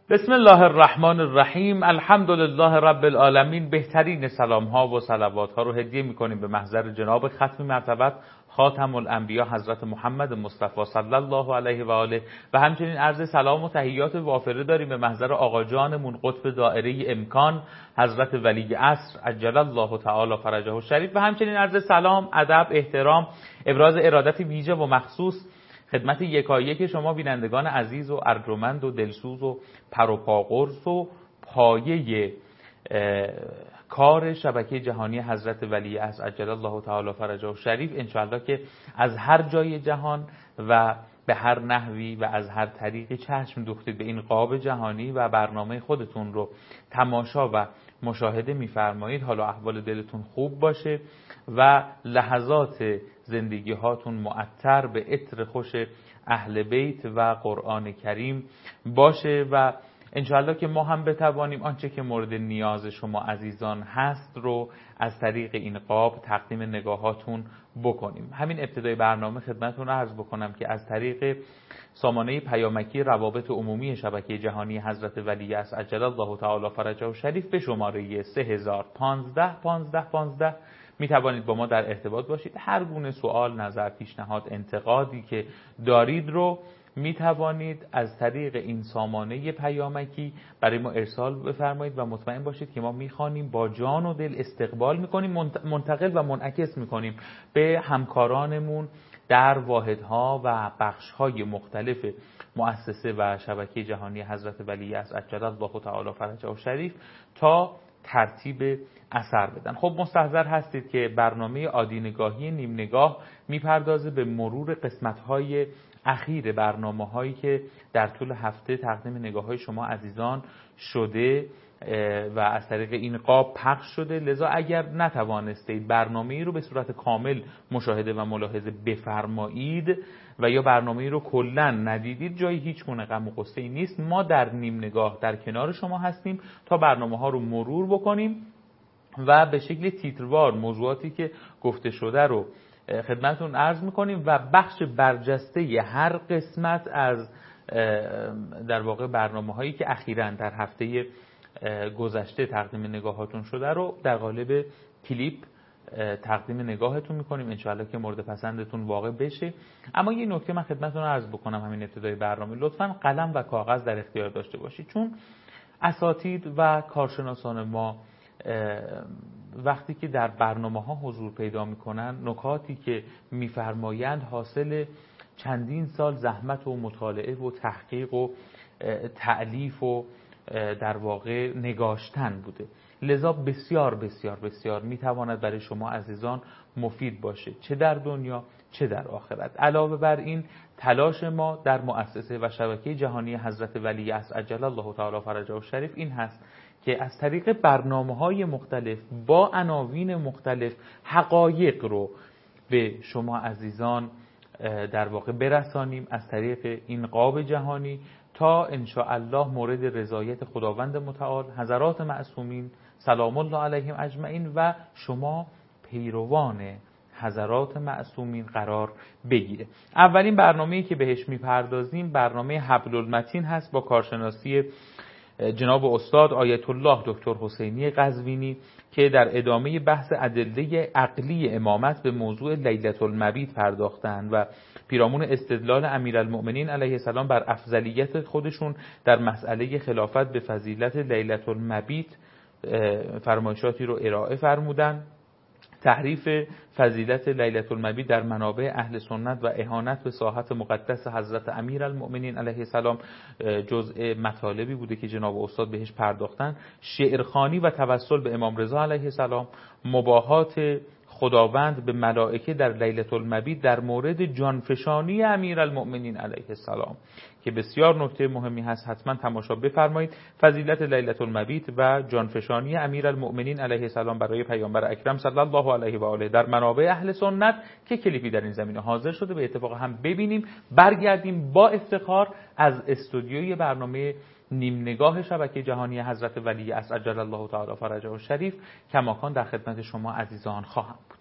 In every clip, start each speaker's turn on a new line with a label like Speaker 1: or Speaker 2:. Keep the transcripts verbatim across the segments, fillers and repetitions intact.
Speaker 1: بسم الله الرحمن الرحیم. الحمد لله رب العالمین. بهترین سلام ها و صلوات ها رو هدیه میکنیم به محضر جناب ختم مرتبت خاتم الانبیا حضرت محمد مصطفی صلی الله علیه و آله و همچنین عرض سلام و تحیات وافره داریم به محضر آقا جانمون قطب دائره امکان حضرت ولی عصر عجل الله تعالی فرجه الشریف و همچنین عرض سلام، ادب، احترام، ابراز ارادت ویژه و مخصوص خدمت یکایک شما بینندگان عزیز و ارجمند و دلسوز و پروپاگرس و پایه کار شبکه جهانی حضرت ولی عصر عجل الله تعالی فرجه الشریف، انشاءالله که از هر جای جهان و به هر نحوی و از هر طریقی چشم دوختید به این قاب جهانی و برنامه خودتون رو تماشا و مشاهده می‌فرمایید، حال و احوال دلتون خوب باشه و لحظات زندگی هاتون معطر به عطر خوش اهل بیت و قرآن کریم باشه و انشاءالله که ما هم بتوانیم آنچه که مورد نیاز شما عزیزان هست رو از طریق این قاب تقدیم نگاهاتون بکنیم. همین ابتدای برنامه خدمتتون عرض بکنم که از طریق سامانه پیامکی روابط عمومی شبکه جهانی حضرت ولی عصر عجل الله تعالی فرجه الشریف به شماره سه هزار و پانزده پانزده پانزده می توانید با ما در ارتباط باشید. هر گونه سوال، نظر، پیشنهاد، انتقادی که دارید رو می توانید از طریق این سامانه پیامکی برای ما ارسال بفرمایید و مطمئن باشید که ما می خوانیم، با جان و دل استقبال می کنیم، منتقل و منعکس می کنیم به همکارانمون در واحدها و بخش‌های مختلف مؤسسه و شبکه جهانی حضرت ولی عصر عجل الله تعالی فرجه الشریف تا ترتیب اثر بدن. خب مستحضر هستید که برنامه عادی نگاهی نیم نگاه میپردازه به مرور قسمت‌های اخیر برنامه‌هایی که در طول هفته تقدیم نگاه‌های شما عزیزان شده و از طریق این قاب پخش شده. لذا اگر نتوانستید برنامه‌ای رو به صورت کامل مشاهده و ملاحظه بفرمایید و یا برنامه‌ای رو کلاً ندیدید، جای هیچ گونه غم و غصه‌ای نیست. ما در نیم نگاه در کنار شما هستیم تا برنامه‌ها رو مرور بکنیم و به شکل تیتروار موضوعاتی که گفته شده رو خدمتتون عرض می‌کنیم و بخش برجسته هر قسمت از در واقع برنامه‌هایی که اخیراً در هفته گذشته تقدیم نگاهاتون شده رو در قالب کلیپ تقدیم نگاهتون میکنیم، انشاءالله که مورد پسندتون واقع بشه. اما یه نکته من خدمتتون عرض بکنم همین ابتدای برنامه، لطفاً قلم و کاغذ در اختیار داشته باشید، چون اساتید و کارشناسان ما وقتی که در برنامه ها حضور پیدا میکنن، نکاتی که میفرمایند حاصل چندین سال زحمت و مطالعه و تحقیق و تألیف و در واقع نگاشتن بوده. لذا بسیار بسیار بسیار میتواند برای شما عزیزان مفید باشه، چه در دنیا چه در آخرت. علاوه بر این، تلاش ما در مؤسسه و شبکه جهانی حضرت ولی عصر عجل الله تعالی فرجه الشریف این هست که از طریق برنامه‌های مختلف با عناوین مختلف حقایق رو به شما عزیزان در واقع برسانیم از طریق این قاب جهانی تا انشاءالله مورد رضایت خداوند متعال، حضرات معصومین سلام الله علیهم اجمعین و شما پیروان حضرات معصومین قرار بگیره. اولین برنامه‌ای که بهش میپردازیم برنامه حبل المتین هست با کارشناسی جناب استاد آیت الله دکتر حسینی قزوینی که در ادامه بحث ادله عقلی امامت به موضوع لیلة المبیت پرداختند و پیرامون استدلال امیرالمؤمنین علیه السلام بر افضلیت خودشون در مسئله خلافت به فضیلت لیلة المبیت فرمایشاتی رو ارائه فرمودند. تحریف فضیلت لیلة المبیت در منابع اهل سنت و اهانت به ساحت مقدس حضرت امیرالمؤمنین علیه السلام جزء مطالبی بوده که جناب استاد بهش پرداختن. شعرخوانی و توسل به امام رضا علیه السلام، مباهات خداوند به ملائکه در لیلة المبیت در مورد جانفشانی امیرالمؤمنین علیه السلام که بسیار نکته مهمی هست، حتما تماشا بفرمایید. فضیلت لیلة المبیت و جانفشانی امیرالمؤمنین علیه السلام برای پیامبر اکرم صلی الله علیه و آله در منابع اهل سنت که کلیپی در این زمینه حاضر شده، به اتفاق هم ببینیم. برگردیم با افتخار از استودیوی برنامه نیم نگاه شبکه جهانی حضرت ولی عصر عجل الله تعالی فرجه الشریف کماکان در خدمت شما عزیزان خواهم بود.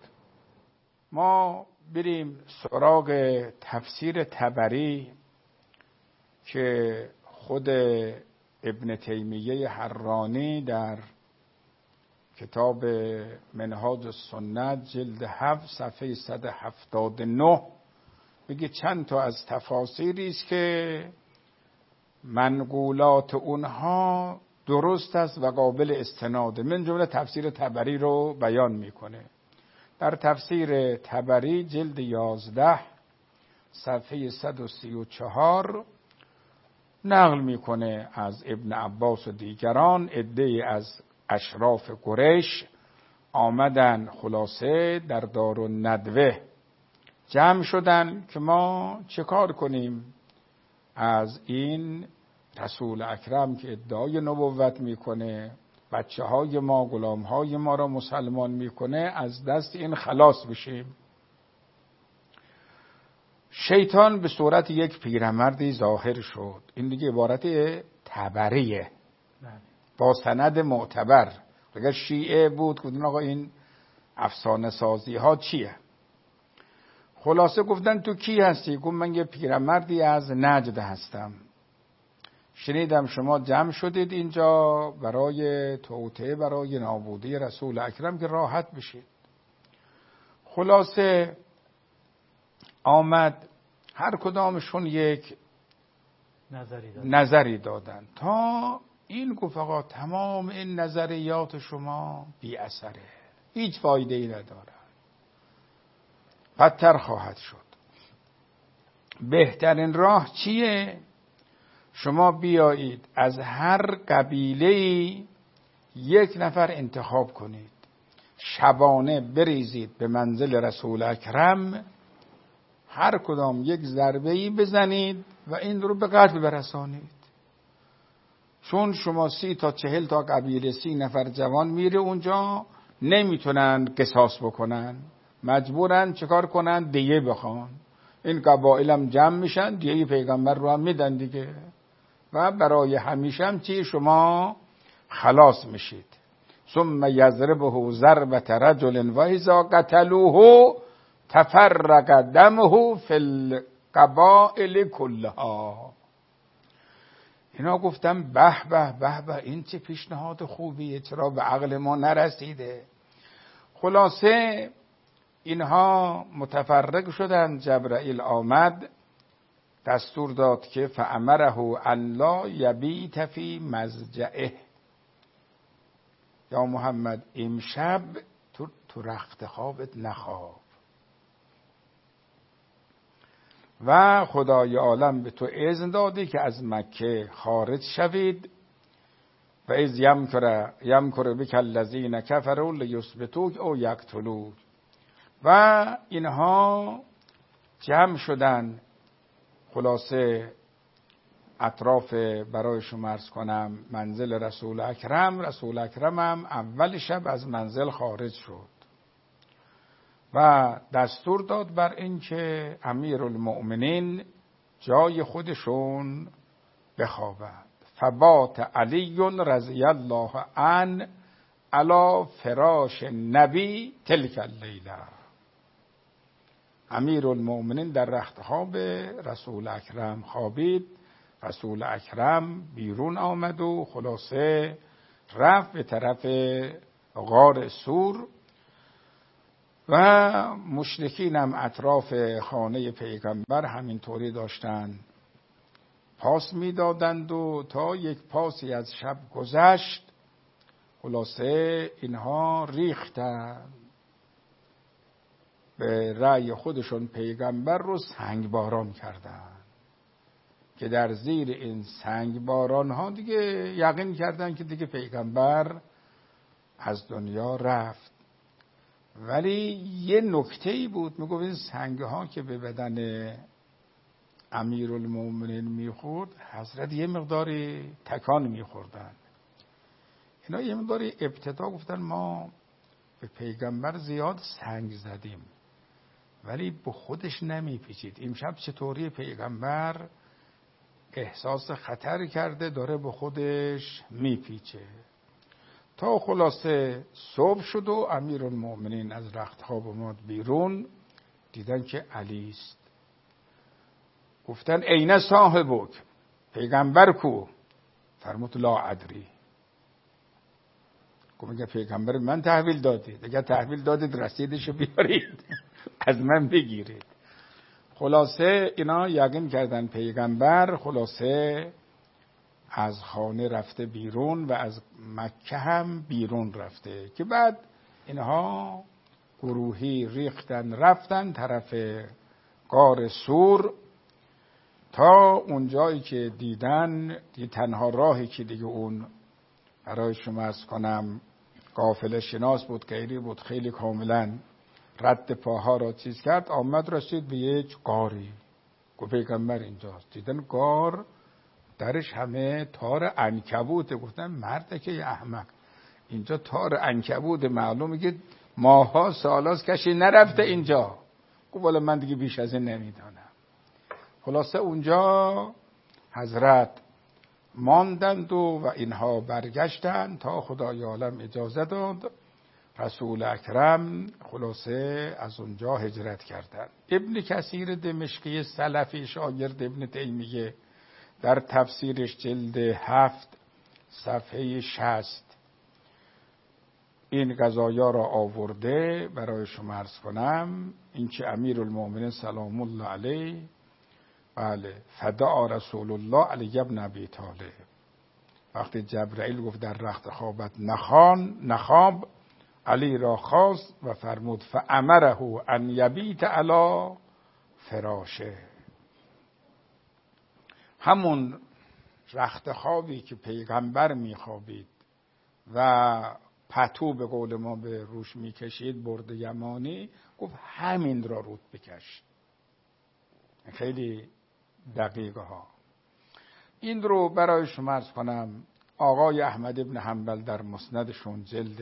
Speaker 2: ما بریم سراغ تفسیر طبری که خود ابن تیمیه حرانی در کتاب منهاج السنت جلد هفت صفحه صد و هفتاد و نه میگه چند تا از تفاسیری است که منقولات اونها درست است و قابل استناده. من جمله تفسیر طبری رو بیان میکنه. در تفسیر طبری جلد یازده صفحه صد و سی و چهار نقل میکنه از ابن عباس و دیگران عده‌ای از اشراف قریش آمدن خلاصه در دارالندوه جمع شدن که ما چه کار کنیم از این رسول اکرم که ادعای نبوت میکنه، بچه های ما غلام های ما را مسلمان میکنه، از دست این خلاص بشیم. شیطان به صورت یک پیرمردی ظاهر شد. این دیگه عبارت طبریه با سند معتبر. اگر شیعه بود گفتن آقا این افسانه سازی ها چیه؟ خلاصه گفتن تو کی هستی؟ گفت من یه پیرمردی از نجد هستم. شنیدم شما جمع شدید اینجا برای توطئه، برای نابودی رسول اکرم که راحت بشید. خلاصه آمد هر کدامشون یک
Speaker 3: نظری دادن,
Speaker 2: نظری دادن. تا این گفت آقا تمام این نظریات شما بی اثره، هیچ فایده ای نداره، بدتر خواهد شد. بهترین راه چیه؟ شما بیایید از هر قبیله یک نفر انتخاب کنید، شبانه بریزید به منزل رسول اکرم، هر کدام یک ضربه‌ای بزنید و این رو به قتل برسانید. چون شما سی تا چهل تا قبیله سی نفر جوان میره اونجا، نمیتونن قصاص بکنن، مجبورن چکار کنن؟ دیه بخوان. این قبایل هم جمع میشن، دیه پیغمبر رو هم میدن دیگه، و برای همیشه هم چی شما خلاص میشید. ثم یضربه ضربة رجل و اذا قتلوه تفرق دمه فی القبائل كلها. اینا گفتم به به به به، این چه پیشنهاد خوبیه، چرا به عقل ما نرسیده؟ خلاصه اینها متفرق شدن. جبرائیل آمد دستور داد که فامره ان لا یبیت فی مضجعه، یا محمد امشب تو تو رخت خوابت نخواب و خدای عالم به تو اذن داده که از مکه خارج شوید. و اذ یمکر یمکر بک الذین کفروا لیثبتوک او یقتلوک. و اینها جمع شدن. خلاصه اطراف برای شما عرض کنم منزل رسول اکرم. رسول اکرم هم اول شب از منزل خارج شد و دستور داد بر این که امیرالمؤمنین جای خودشون بخوابند. فبات علی رضی الله عنه علی فراش نبی تلک اللیله. امیرالمؤمنین در رخت خواب رسول اکرم خوابید. رسول اکرم بیرون آمد و خلاصه رفت به طرف غار سور و مشرکین هم اطراف خانه پیغمبر همینطوری داشتن پاس میدادند و تا یک پاسی از شب گذشت. خلاصه اینها ریختن به رأی خودشون پیغمبر رو سنگ باران کردن که در زیر این سنگ باران ها دیگه یقین کردن که دیگه پیغمبر از دنیا رفت. ولی یه نکته‌ای بود، میگفت این سنگ ها که به بدن امیرالمؤمنین میخورد، حضرت یه مقداری تکان میخوردن. اینا یه مقداری ابتدا گفتن ما به پیغمبر زیاد سنگ زدیم ولی به خودش نمیپیچید. امشب چطوری پیغمبر احساس خطر کرده داره به خودش میپیچه. تا خلاصه صبح شد و امیرالمؤمنین از رخت خواب اومد بیرون، دیدن که علی است. گفتن عین صاحبک، پیغمبر کو؟ فرمود لا ادری. گفت میگه پیغمبر من تحویل دادید، اگر تحویل دادید رسیدشو بیارید از من بگیرید. خلاصه اینا یقین کردن پیغمبر خلاصه از خانه رفته بیرون و از مکه هم بیرون رفته، که بعد اینها گروهی ریختن رفتن طرف غار سور تا اونجایی که دیدن دی تنها راهی که دیگه اون برای شما عرض کنم قافله شناس بود، غیری بود، خیلی کاملا رد پاها را چیز کرد، آمد رسید به یک غاری. گفت پیغمبر اینجاست. دیدن غار درش همه تار عنکبوته. گفتن مرده که یه احمق، اینجا تار عنکبوت، معلومه که ماها سالاست کسی نرفته اینجا. گفت والا من دیگه بیش از این نمیدانم. خلاصه اونجا حضرت ماندند و, و اینها برگشتند تا خدای عالم اجازه داد رسول اکرم خلاصه از اونجا هجرت کردند. ابن کثیر دمشقی سلفی شاگرد ابن تیمیه در تفسیرش جلد هفت صفحه شصت این قضایا را آورده برای شما عرض کنم. این که امیرالمومنین سلام الله علیه بله فدعا رسول الله علی ابن ابی طالب، وقتی جبرائیل گفت در رخت خوابت نخوان نخواب، علی را خواست و فرمود فامره ان یبیت علی فراشه. همون رخت خوابی که پیغمبر میخوابید و پتو به قول ما به روش میکشید برد یمانی، گفت همین را رود بکش. خیلی دقیقه ها. این رو برای شما عرض کنم آقای احمد ابن حنبل در مسندشون جلد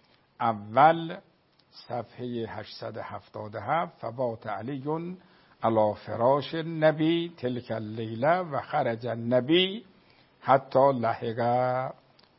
Speaker 2: اول صفحه هشتصد و هفتاد و هفت فبات علی علی فراش نبی تلک اللیله و خرج النبی حتی لحق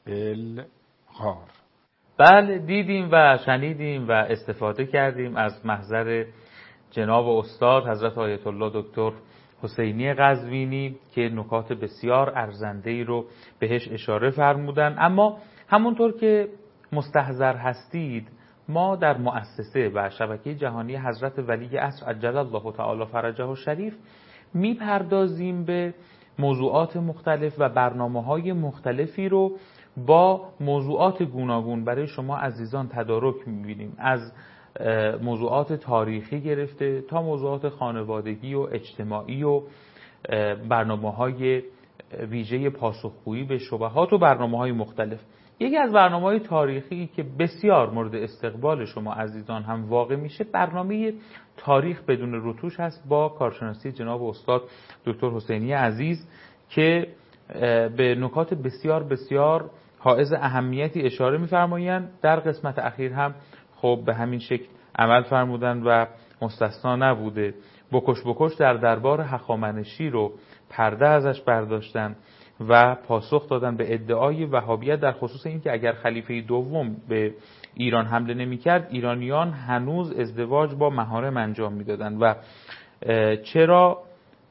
Speaker 2: بالغار.
Speaker 1: بله دیدیم و شنیدیم و استفاده کردیم از محضر جناب استاد حضرت آیت الله دکتر حسینی قزوینی که نکات بسیار ارزنده‌ای رو بهش اشاره فرمودن. اما همونطور که مستحضر هستید ما در مؤسسه و شبکه جهانی حضرت ولی عصر عجل الله تعالی فرجه الشریف میپردازیم به موضوعات مختلف و برنامه‌های مختلفی رو با موضوعات گوناگون برای شما عزیزان تدارک می‌بینیم، از موضوعات تاریخی گرفته تا موضوعات خانوادگی و اجتماعی و برنامه‌های ویژه پاسخگویی به شبهات و برنامه‌های مختلف. یکی از برنامه‌های تاریخی که بسیار مورد استقبال شما عزیزان هم واقع میشه برنامه تاریخ بدون رتوش هست با کارشناسی جناب استاد دکتر حسینی عزیز که به نکات بسیار بسیار حائز اهمیتی اشاره می‌فرمایند. در قسمت اخیر هم خب به همین شکل عمل فرمودن و مستثنا نبوده. بکش بکش در دربار هخامنشی رو پرده ازش برداشتن و پاسخ دادن به ادعای وهابیت در خصوص این که اگر خلیفه دوم به ایران حمله نمی‌کرد ایرانیان هنوز ازدواج با محارم انجام می‌دادند و چرا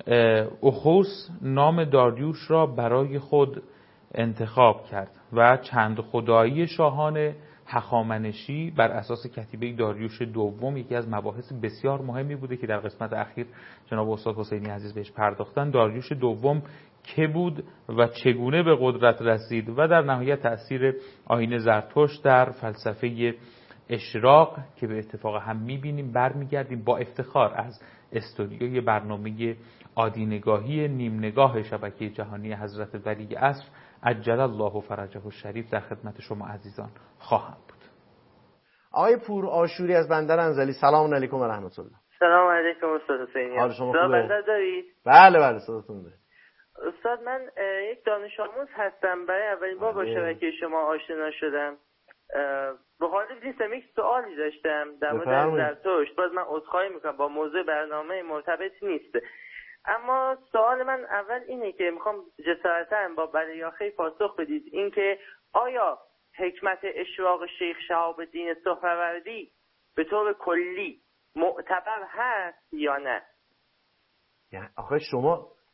Speaker 1: اخوس نام داریوش را برای خود انتخاب کرد و چند خدایی شاهان هخامنشی بر اساس کتیبه داریوش دوم یکی از مباحث بسیار مهمی بوده که در قسمت اخیر جناب استاد حسینی عزیز بهش پرداختن. داریوش دوم که بود و چگونه به قدرت رسید و در نهایت تأثیر آیین زرتشت در فلسفه اشراق که به اتفاق هم میبینیم. برمیگردیم با افتخار از استودیوی برنامه عادی‌نگاهی نیم نگاه شبکه جهانی حضرت ولی عصر عجل الله فرجه الشریف در خدمت شما عزیزان خواهم بود.
Speaker 4: آقای پور آشوری از بندر انزلی، سلام علیکم و رحمت الله.
Speaker 5: سلام علیکم استاد حسینی.
Speaker 4: حال شما خوبه؟
Speaker 5: بندر دارید؟
Speaker 4: بله بله صداتون داره.
Speaker 5: استاد من یک دانش آموز هستم، برای اولین بار با شبکه شما آشنا شدم. به غالب نیستم، یک سوالی داشتم در مورد زرتشت. باز من عذرخواهی میکنم با موضوع برنامه مرتبط نیست، اما سوال من اول اینه که میخوام جسارتاً با بلیاخی پاسخ بدید این که آیا حکمت اشراق شیخ شهاب الدین سهروردی به طور کلی معتبر هست یا نه؟
Speaker 4: یعنی آخه شما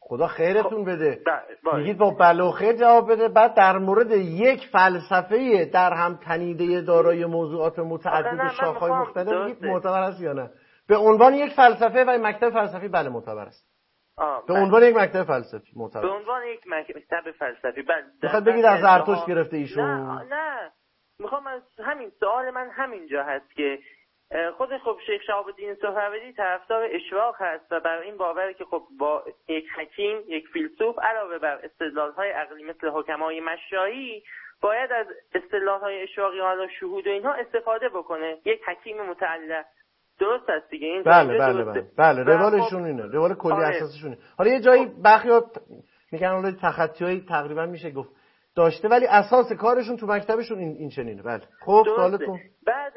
Speaker 4: خدا خیرتون بده.
Speaker 5: با
Speaker 4: میگید با بلا و خیر جواب بده، بعد در مورد یک فلسفه در هم تنیده دارای موضوعات متعدد و شاخه‌های مختلف میگید معتبر است یا نه؟ به عنوان یک فلسفه و مکتب فلسفی بله معتبر است.
Speaker 5: آه
Speaker 4: به عنوان یک مکتب فلسفی معتبر.
Speaker 5: به عنوان یک مکتب فلسفی بله.
Speaker 4: میخواد بگید از زرتشت گرفته ایشون؟
Speaker 5: نه نه میخوام از همین سوال من همینجا هست که خود خب شیخ شهاب الدین سهروردی طرفدار اشراق هست و بر این باوره که خب با یک حکیم، یک فیلسوف علاوه بر استدلال‌های عقلی مثل حکمای مشایی باید از استدلال‌های اشراقی حالا شهود و اینها استفاده بکنه. یک حکیم متعلق درست است دیگه این
Speaker 4: بله بله بله بله روالشون اینه، روال کلی
Speaker 5: آره.
Speaker 4: اساسشونه. حالا یه جایی برخیات میگن حالا تخطی‌های تقریبا میشه گفت داشته ولی اساس کارشون تو مکتبشون این این چنینه. بله خب سوالتون
Speaker 5: بعد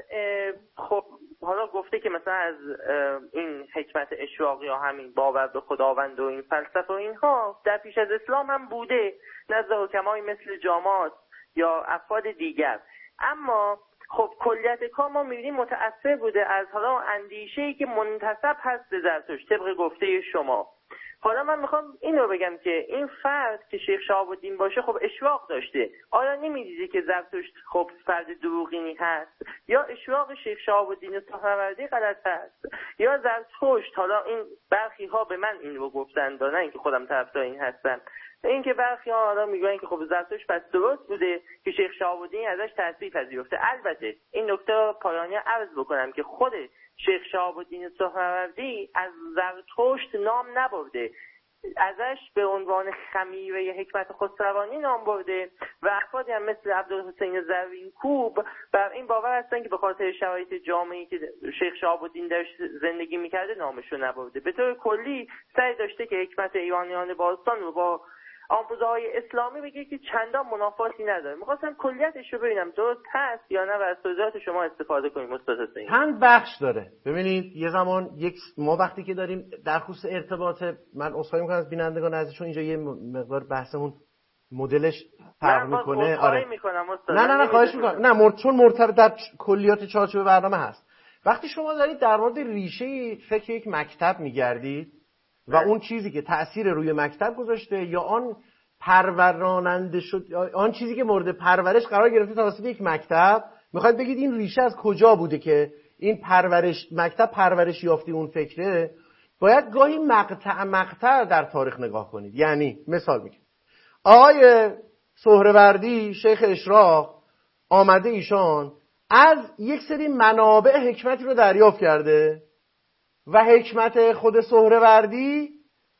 Speaker 5: خب حالا گفته که مثلا از این حکمت اشراقی یا همین باور به خداوند و این فلسفه و اینها در پیش از اسلام هم بوده نزد حکمای مثل جامات یا افراد دیگر، اما خب کلیت کار ما می‌بینیم متأثر بوده از حالا اندیشه‌ای که منتسب هست به زرتشت طبق گفته شما. حالا من میخوام این رو بگم که این فرد که شیخ شهاب الدین باشه خب اشراق داشته، آیا نمیدیدی که زرتشت خب فرد دروغینی هست یا اشراق شیخ شهاب الدین سهروردی غلط هست یا زرتشت؟ حالا این برخی ها به من این رو گفتن، نه اینکه خودم طرفدار این هستم، این که برخی ها حالا میگن که خب زرتشت پس درست بوده که شیخ شهاب الدین ازش تأثیر پذیرفته. البته این نکته پایانی عرض بکنم که خود شیخ شهاب الدین سهروردی از زرتشت نام نبرده، ازش به عنوان خمیره حکمت خسروانی نام برده و افرادی هم مثل عبدالحسین زرینکوب بر این باور هستن که به خاطر شرایط جامعه‌ای که شیخ شهاب الدین درش زندگی میکرده نامش رو نبرده. به طور کلی سعی داشته که حکمت ایرانیان باستان رو با آموزه‌های اسلامی بگه که چندان منافاتی نداره. می‌خواستم کلیتش رو ببینم درست هست یا نه و از توضیحات شما استفاده کنیم استاد حسین.
Speaker 4: چند بخش داره. ببینید یه زمان یک ما وقتی که داریم در خصوص ارتباط، من عذرخواهی می‌کنم از بینندگان عزیزشون اینجا یه مقدار بحثمون مدلش فرق می‌کنه. آره نه نه نه خواهش می‌کنم. نه مرد چون مرتبط در کلیات چارچوب برنامه هست. وقتی شما دارید در مورد ریشه فکر یک مکتب می‌گردید و اون چیزی که تأثیر روی مکتب گذاشته یا آن پروراننده شد یا آن چیزی که مورد پرورش قرار گرفته توسط یک مکتب، میخواید بگید این ریشه از کجا بوده که این پرورش مکتب پرورش یافته اون فکره، باید گاهی مقطع مقطع در تاریخ نگاه کنید. یعنی مثال میگم آقای سهروردی شیخ اشراق آمده، ایشان از یک سری منابع حکمتی رو دریافت کرده و حکمت خود سهروردی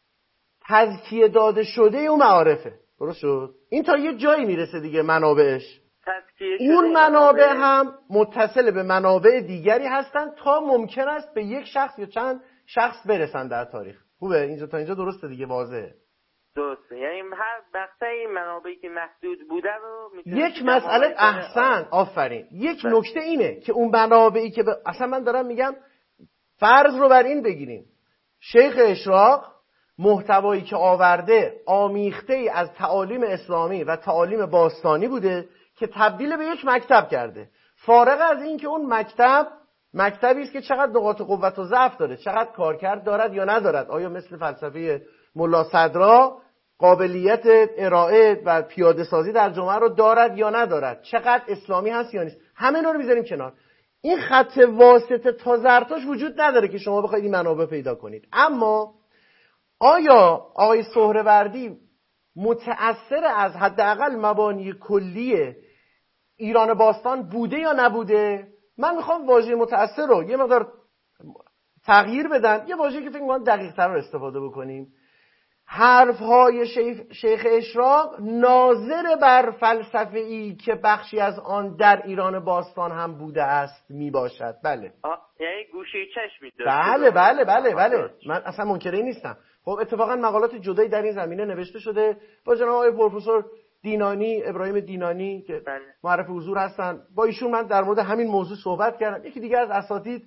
Speaker 4: تزکیه داده شده اون معارفه. درست شد؟ این تا یه جایی میرسه دیگه منابعش. اون منابع هم متصل به منابع دیگری هستن تا ممکن است به یک شخص یا چند شخص برسن در تاریخ. خوبه؟ اینجا تا اینجا درسته دیگه، واضحه.
Speaker 5: درسته، یعنی هر مقطعی منابعی که محدود بوده رو
Speaker 4: یک مسئله احسن آفرین. یک نکته اینه که اون منابعی که ب... اصلا من دارم میگم فرض رو بر این بگیریم شیخ اشراق محتوایی که آورده آمیخته ای از تعالیم اسلامی و تعالیم باستانی بوده که تبدیل به یک مکتب کرده. فارغ از این که اون مکتب مکتبی است که چقدر نقاط قوت و ضعف داره، چقدر کارکرد دارد یا ندارد، آیا مثل فلسفه ملا صدرا قابلیت ارائه و پیاده سازی در جامعه رو دارد یا ندارد، چقدر اسلامی هست یا نیست، همه اینا رو میذاریم کنار. این خط واسطه تا زرتشت وجود نداره که شما بخواید این منابع پیدا کنید. اما آیا آقای سهروردی متأثر از حداقل مبانی کلی ایران باستان بوده یا نبوده؟ من میخوام واژه متأثر رو یه مقدار تغییر بدم، یه واژه‌ای که فکر می‌کنم دقیق‌تر رو استفاده بکنیم. حرف‌های شیخ, شیخ اشراق ناظر بر فلسفه‌ای که بخشی از آن در ایران باستان هم بوده است میباشد. بله.
Speaker 5: یعنی گوشه چشمی داشت.
Speaker 4: بله بله بله بله. من اصلا منکر این نیستم. خب اتفاقا مقالات جدایی در این زمینه نوشته شده با جناب آقای پروفسور دینانی، ابراهیم دینانی که بله. معرف حضور هستن. با ایشون من در مورد همین موضوع صحبت کردم. یکی دیگه از اساتید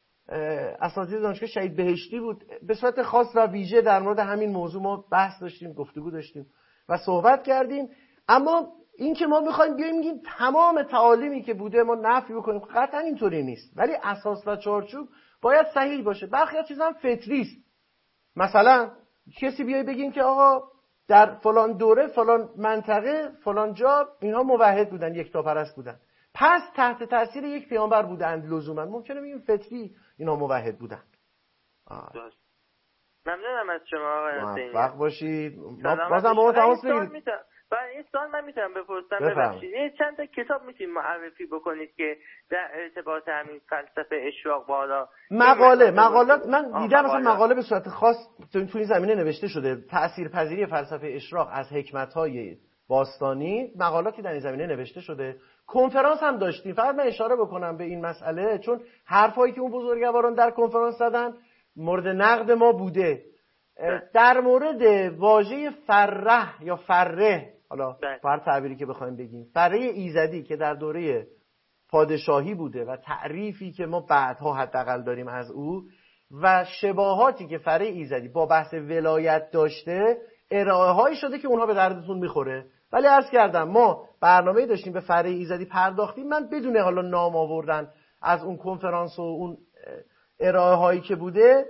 Speaker 4: اساتید دانشگاه شهید بهشتی بود، به صورت خاص و ویژه در مورد همین موضوع ما بحث داشتیم، گفتگو داشتیم و صحبت کردیم. اما این که ما میخوایم بیایم میگیم تمام تعالیمی که بوده ما نفی بکنیم، قطعا اینطوری نیست، ولی اساس و چارچوب باید صحیح باشه. برخی از چیزا هم فطری است. مثلا کسی بیای بگیم که آقا در فلان دوره فلان منطقه فلان جا اینها موحد بودن، یکتاپرست بودن، پس تحت تاثیر یک پیامبر بودند لزوما. ممکنه بگیم فطری اینا موحد بودن.
Speaker 5: ممنونم از شما آقای حسینی.
Speaker 4: موفق باشید. بازم با ما تماس بگیرید.
Speaker 5: بعد این سوال من میتونم بپرسم؟ ببخشید یه چند تا کتاب میتونید معرفی بکنید که در ارتباط همین فلسفه اشراق بالا
Speaker 4: مقاله مقالات من دیدم مثلا مقاله به صورت خاص تو این زمینه نوشته شده، تاثیرپذیری فلسفه اشراق از حکمت‌های باستانی، مقالاتی در این زمینه نوشته شده. کنفرانس هم داشتیم. فقط من اشاره بکنم به این مسئله چون حرفایی که اون بزرگواران در کنفرانس زدن مورد نقد ما بوده. در مورد واژه فرح یا فره، حالا هر تعبیری که بخوایم بگیم، فره ایزدی که در دوره پادشاهی بوده و تعریفی که ما بعدها حداقل داریم از او و شباهاتی که فره ایزدی با بحث ولایت داشته، ارائه هایی شده که اونها به دردتون میخوره. ولی عرض کردم ما برنامه‌ای داشتیم به فره ایزدی پرداختیم. من بدون حالا نام آوردن از اون کنفرانس و اون ارائه هایی که بوده،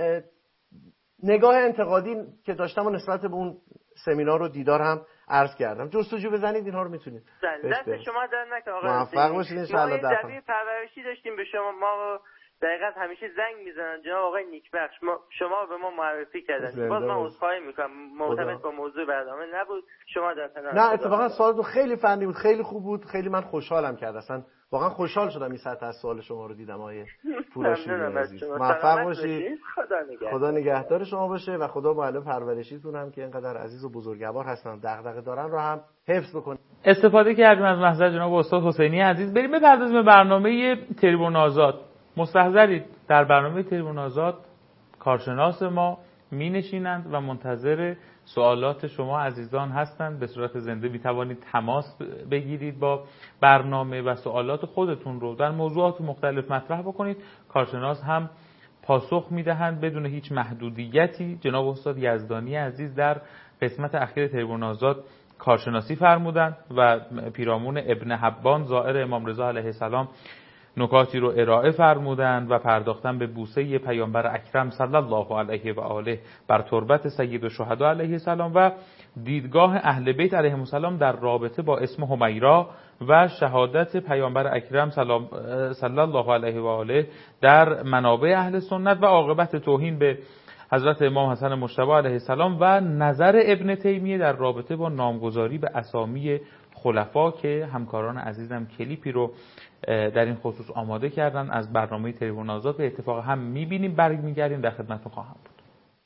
Speaker 4: نگاه انتقادی که داشتم و نسبت به اون سمینار و دیدار هم عرض کردم. جستجو بزنید اینها رو میتونید.
Speaker 5: دست شما در نکنه آقا.
Speaker 4: موفق باشید ان شاء الله.
Speaker 5: ما دبیر پرورشی داشتیم به شما، ما دقیقاً همیشه زنگ میزنن جناب آقای نیکبخش، ما شما به ما معرفی کردن. باز من عذرخواهی میکنم مرتبط با موضوع برنامه نبود. شما در کنار.
Speaker 4: نه اتفاقا سوالتون خیلی فنی بود، خیلی خوب بود، خیلی من خوشحالم کرد. اصلا واقعا خوشحال شدم این سطح از سوال شما رو دیدم آقای پوراشی عزیز. موفق باشید.
Speaker 5: خدا نگهدار.
Speaker 4: خدا نگهدار شما باشه و خدا معلم پرورشیتون هم که اینقدر عزیز و بزرگوار هستن، دغدغه دارن رو هم حفظ بکنه.
Speaker 1: استفاده کردیم از محضر جناب استاد حسینی عزیز. بریم بپردازیم به برنامه تریبون آزاد. مستحضرید در برنامه تریبون آزاد کارشناس ما می نشینند و منتظر سوالات شما عزیزان هستند. به صورت زنده می توانید تماس بگیرید با برنامه و سوالات خودتون رو در موضوعات مختلف مطرح بکنید. کارشناس هم پاسخ می دهند بدون هیچ محدودیتی. جناب استاد یزدانی عزیز در قسمت اخیر تریبون آزاد کارشناسی فرمودند و پیرامون ابن حبان زائر امام رضا علیه السلام نکاتی رو ارائه فرمودند و پرداختن به بوسه پیامبر اکرم صلی الله علیه و آله بر تربت سید الشهدا علیه السلام و دیدگاه اهل بیت علیهم السلام در رابطه با اسم حمیرا و شهادت پیامبر اکرم صلی الله علیه و آله در منابع اهل سنت و عاقبت توهین به حضرت امام حسن مجتبی علیه السلام و نظر ابن تیمیه در رابطه با نامگذاری به اسامی خلفا که همکاران عزیزم کلیپی رو در این خصوص آماده کردن از برنامه تریبون آزاد. به اتفاق هم میبینیم، برمیگردیم در خدمتتون خواهم بود.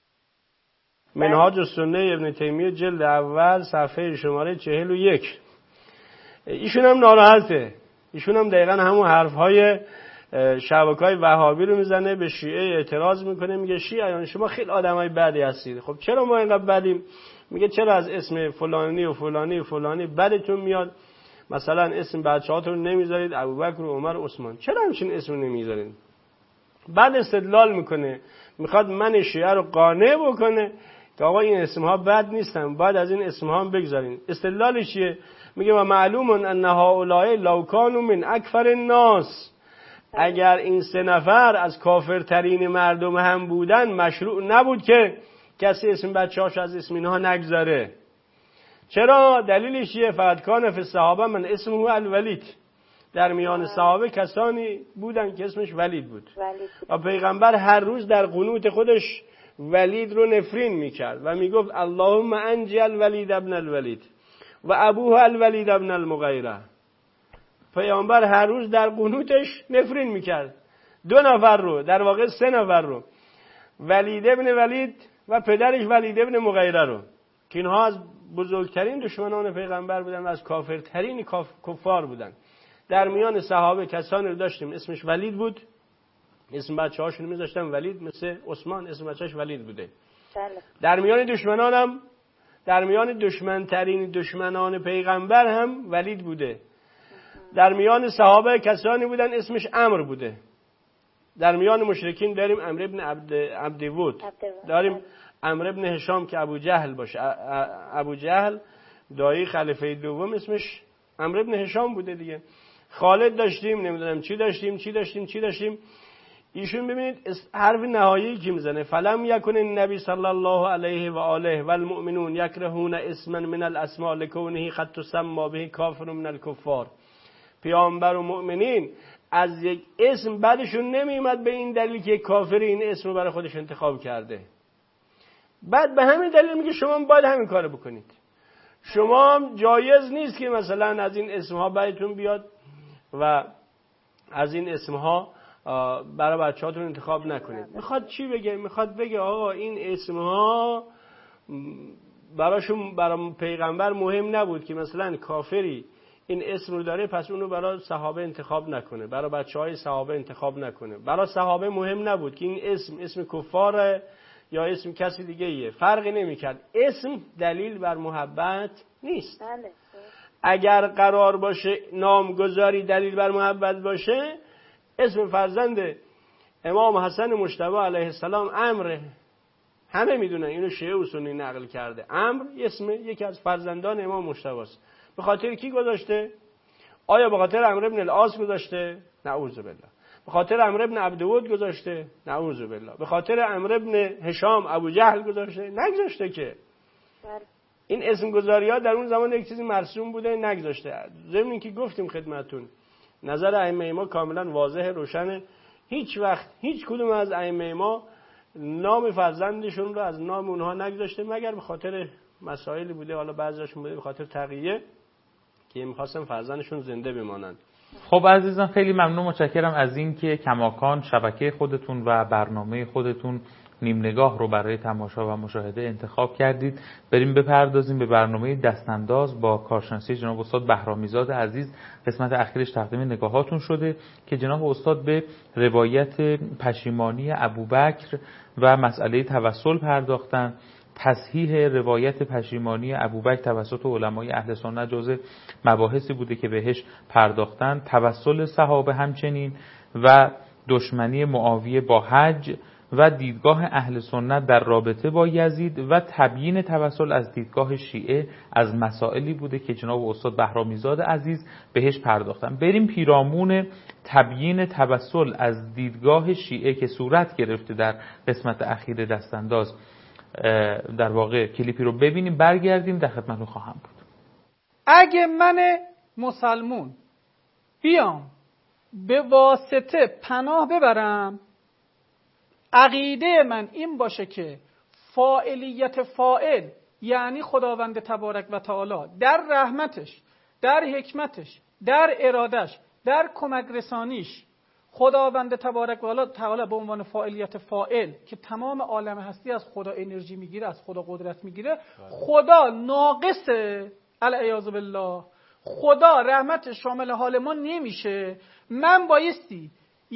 Speaker 6: منهاج السنه ابن تیمیه جلد اول صفحه شماره چهل و یک. ایشون هم ناراحته، ایشون هم دقیقا همون حرفهای شبکه‌های وهابی رو میزنه، به شیعه اعتراض میکنه، میگه شیعیان شما خیلی آدمای بدی هستید. خب چرا ما اینقدر بدیم؟ میگه چرا از اسم فلانی و فلانی و فلانی بدتون میاد؟ مثلا اسم بچه‌هاتون رو نمیذارید ابوبکر و عمر و عثمان، چرا همچین اسم نمیذارید؟ بعد استدلال میکنه، میخواد من شیعه رو قانع بکنه که آقا این اسمها بد نیستن، بعد از این اسمها هم بگذارین. استدلالش چیه؟ میگه و معلوم ان هؤلاء لو کانوا من اکفر الناس، اگر این سه نفر از کافرترین مردم هم بودن مشروع نبود که کسی اسم بچه‌هاش از اسم اینها نگذاره. چرا؟ دلیلش چیه؟ فقط کان فی الصحابه من اسمه الولید، در میان صحابه کسانی بودن که اسمش ولید بود و پیغمبر هر روز در قنوت خودش ولید رو نفرین میکرد و میگفت اللهم انجی الولید ابن الولید و ابوه الولید ابن المغیره. پیامبر هر روز در قنوتش نفرین میکرد دو نفر رو، در واقع سه نفر رو، ولید ابن ولید و پدرش ولید ابن مغیره رو، که اینها از بزرگترین دشمنان پیغمبر بودن و از کافرترین کفار بودن. در میان صحابه کسانی رو داشتیم اسمش ولید بود، اسم بچه هاشون میذاشتن ولید، مثل عثمان اسم بچهش ولید بوده. در میان دشمنان هم، در میان دشمنترین دشمنان پیغمبر هم ولید بوده. در میان صحابه کسانی بودن اسمش عمرو بوده. در میان مشرکین داریم عمرو ابن عبد عبدود، داریم عمرو ابن هشام که ابو جهل باشه، ابو جهل دایی خلیفه دوم اسمش عمرو ابن هشام بوده دیگه. خالد داشتیم، نمیدونم چی داشتیم چی داشتیم چی داشتیم ایشون ببینید حرف نهایی که میزنه فلم یکن النبی صلی الله علیه و آله و المؤمنون یکرهون اسما من الاسماء لکونه قد تسمى به کافر من الکفار. پیامبر و مؤمنین از یک اسم بعدشون نمیومد به این دلیل که کافر این اسم رو برای خودش انتخاب کرده. بعد به همین دلیل میگه شما باید همین کارو بکنید. شما هم جایز نیست که مثلا از این اسمها براتون بیاد و از این اسمها برای بچه‌هاتون انتخاب نکنید. میخواد چی بگه؟ میخواد بگه آقا این اسمها براشون برای پیغمبر مهم نبود که مثلا کافری این اسم رو داره پس اونو برای صحابه انتخاب نکنه، برای بچه‌های صحابه انتخاب نکنه. برای صحابه مهم نبود که این اسم اسم کفاره یا اسم کسی دیگه ایه، فرقی نمی‌کرد. اسم دلیل بر محبت نیست. اگر قرار باشه نامگذاری دلیل بر محبت باشه، اسم فرزند امام حسن مجتبی علیه السلام عمرو، همه میدونن اینو شیعه و سنی نقل کرده. عمرو اسم یکی از فرزندان امام مجتبی است. به خاطر کی گذاشته؟ آیا به خاطر عمرو ابن العاص گذاشته؟ نعوذ بالله. به خاطر عمرو ابن عبدود گذاشته؟ نعوذ بالله. به خاطر عمرو ابن هشام ابو جهل گذاشته؟ نگذاشته که. این اسم گذاری ها در اون زمان یک چیزی مرسوم بوده، نگذاشته. ضمن اینکه گفتیم خدمتتون نظر ائمه ما کاملا واضح روشنه. هیچ وقت هیچ کدوم از ائمه ما نام فرزندشون رو از نام اونها نگذاشته مگر به خاطر مسائلی بوده، حالا بعضیاشون بوده به خاطر تقیه که می‌خواستن فرزندشون زنده بمانند.
Speaker 1: خب عزیزان خیلی ممنون، متشکرم از این که کماکان شبکه خودتون و برنامه خودتون نیم نگاه رو برای تماشا و مشاهده انتخاب کردید. بریم بپردازیم به برنامه دستانداز با کارشناسی جناب استاد بهرامیزاد عزیز. قسمت اخیرش تقدیم نگاهاتون شده که جناب استاد به روایت پشیمانی ابوبکر و مسئله توسل پرداختن. تصحیح روایت پشیمانی ابوبکر توسط علمای اهل سنت جزء مباحثی بوده که بهش پرداختن. توسل صحابه همچنین و دشمنی معاویه با حج و دیدگاه اهل سنت در رابطه با یزید و تبیین توسل از دیدگاه شیعه از مسائلی بوده که جناب استاد بهرامیزاد عزیز بهش پرداختن. بریم پیرامون تبیین توسل از دیدگاه شیعه که صورت گرفته در قسمت اخیر دستانداز در واقع کلیپی رو ببینیم، برگردیم در خدمتتون خواهم بود.
Speaker 3: اگه من مسلمون بیام به واسطه پناه ببرم، عقیده من این باشه که فاعلیت فاعل یعنی خداوند تبارک و تعالی در رحمتش، در حکمتش، در ارادش، در کمک رسانیش، خداوند تبارک و تعالی به عنوان فاعلیت فاعل که تمام عالم هستی از خدا انرژی میگیره، از خدا قدرت میگیره، خدا ناقصه العیاذ بالله، خدا رحمت شامل حال ما نمیشه. من بایستی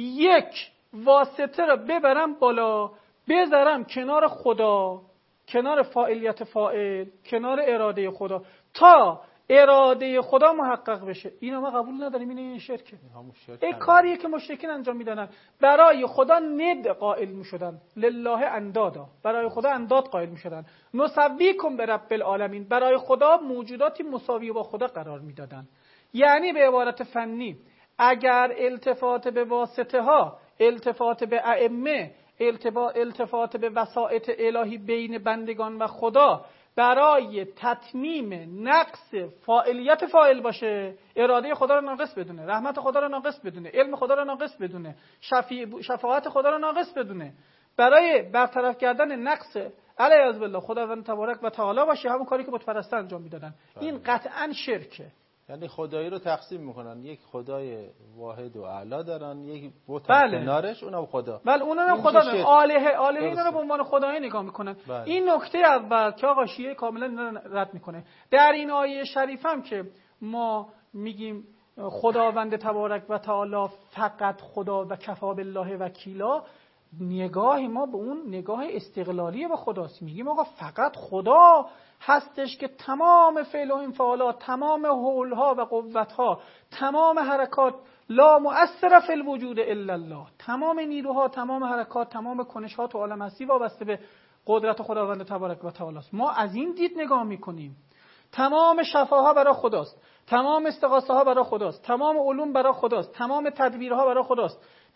Speaker 3: یک واسطه را ببرم بالا، بذارم کنار خدا، کنار فاعلیت فاعل، کنار اراده خدا تا اراده خدا محقق بشه. اینو ما قبول نداریم. این این شرکه. این کاریه که مشرکین انجام میدادن. برای خدا ند قائل میشدن، لله اندادا، برای خدا انداد قائل میشدن. نسویکم برب العالمین، برای خدا موجوداتی مساوی با خدا قرار میدادن. یعنی به عبارت فنی اگر التفات به واسطه ها، التفات به ائمه، التفات به وسائط الهی بین بندگان و خدا برای تتمیم نقص فاعلیت فاعل باشه، اراده خدا رو ناقص بدونه، رحمت خدا رو ناقص بدونه، علم خدا رو ناقص بدونه، شفاعت خدا رو ناقص بدونه، برای برطرف کردن نقص علیه بالله خداوند تبارک و تعالی باشه، همون کاری که بت پرستا انجام میدادن. این قطعا شرکه.
Speaker 7: یعنی خدایی رو تقسیم میکنن، یک خدای واحد و اعلی دارن، یک بت
Speaker 3: بله.
Speaker 7: کنارش اونم خدا.
Speaker 3: بله اونم خدا داره. الها الها اینا رو به عنوان خدایی نگاه میکنن. بله. این نکته اول که آقا شیعه کاملا رد میکنه. در این آیه شریف هم که ما میگیم خداوند تبارک و تعالی فقط خدا و کفا بالله وکیلا، نگاه ما به اون نگاه استقلالی به خداست. میگیم آقا فقط خدا هستش که تمام فعل و انفعالات، تمام حولها و قوتها، تمام حرکات لا مؤثر فی الوجود الا الله، تمام نیروها، تمام حرکات، تمام کنش‌ها تو عالم هستی وابسته به قدرت خداوند تبارک و تعالی است. ما از این دید نگاه میکنیم. تمام شفاها برای خداست، تمام استغاثه ها برای خداست، تمام علوم برای خداست، تمام تدبیرها برای خداست.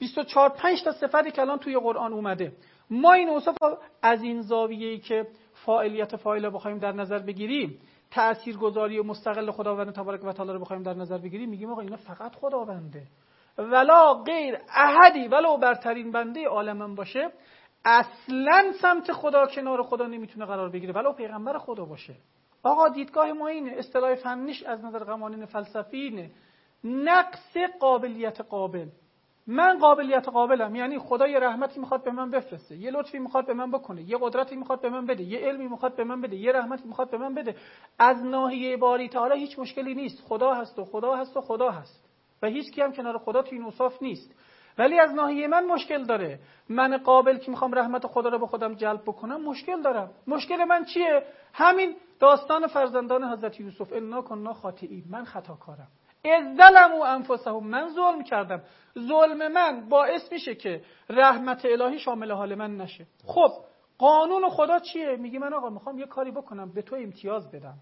Speaker 3: بیست و چهار پنج تا صفتی که الان توی قرآن اومده. ما این اوصاف از این زاویه‌ای که فاعلیت فاعل رو بخوایم در نظر بگیریم، تاثیرگذاری و مستقل خداوند تبارک و تعالی رو بخوایم در نظر بگیریم، میگیم آقا اینا فقط خداونده، ولا غیر احدی ولو برترین بنده عالم باشه اصلا سمت خدا کنار خدا نمیتونه قرار بگیره، ولو پیغمبر خدا باشه. آقا دیدگاه ما اینه، اصطلاح فنیش از نظر قوانین فلسفی اینه، نقص قابلیت قابل. من قابلیت قابلم، یعنی خدا یه رحمتی میخواد به من بفرسته، یه لطفی میخواد به من بکنه، یه قدرتی میخواد به من بده، یه علمی میخواد به من بده، یه رحمتی میخواد به من بده. از ناحیه باری تعالی هیچ مشکلی نیست، خدا هست و خدا هست و خدا هست و هیچ کی هم کنار خدا توی این اوصاف نیست. ولی از ناحیه من مشکل داره. من قابل که میخوام رحمت خدا رو به خودم جلب بکنم مشکل دارم. مشکل من چیه؟ همین داستان فرزندان حضرت یوسف، انا کنا خاطئین، من خطاکارم. اذ ظلموا انفسهم، من ظلم کردم. ظلم من باعث میشه که رحمت الهی شامل حال من نشه. خب قانون خدا چیه؟ میگه من آقا میخوام یه کاری بکنم به تو امتیاز بدم.